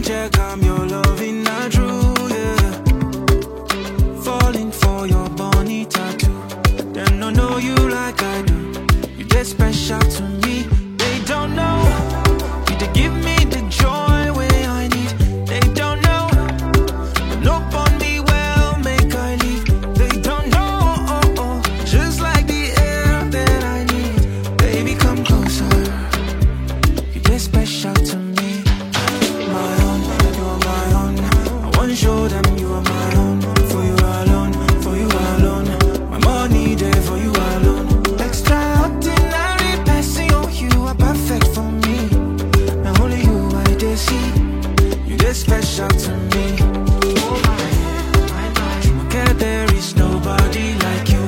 check, I'm your loving, not true, yeah. Falling for your bunny tattoo. Them don't know you like I do. You get special to me. They don't know. You to give me the joy where I need. They don't know. Look on me well, make I leave. They don't know. Just like the air that I need. Baby, come closer. You get special to me. My own, you're my own. I wanna show them you are my own. For you alone, for you alone. My money there for you alone. Extraordinary passing on you are perfect for me. Now only you I did see. You get special to me. Oh my God, there is nobody like you.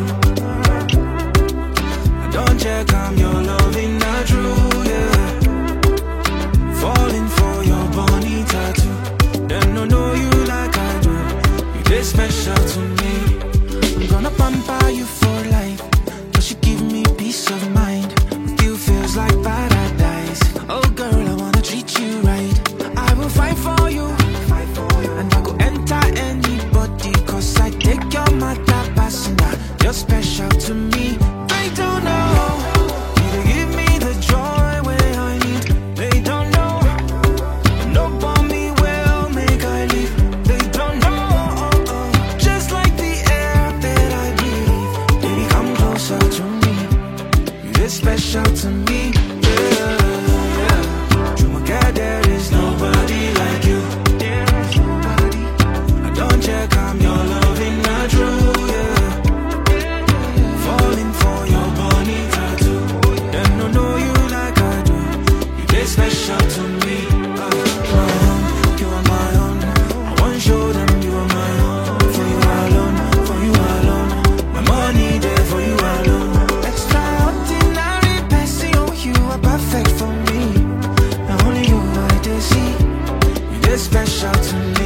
I don't check, I'm your loving, not true, yeah. Falling for your bunny tattoo. Them don't know you like I do. You get special to me. I'm gonna pamper you for life. Cause you give me peace of mind. With you feels like paradise. Oh girl, I wanna treat you right. I will fight for you. And I go enter anybody. Cause I take your mother passenger. You're special to me. They don't know. You to give me the joy where I need. They don't know. Look on me well, make I leave. They don't know. Just like the air that I breathe. Baby, come closer to me. You get special to me. Yeah. You my God, there is nobody like you. I don't check, I'm your loving, not true, yeah. Falling for your bunny tattoo. Them don't know you like I do. You get special to me. My own, you are my own. I wanna show them you are my own. For you alone, for you alone. My money there for you alone. Extraordinary passing on you are perfect for me. Now only you I did see. You get special to me.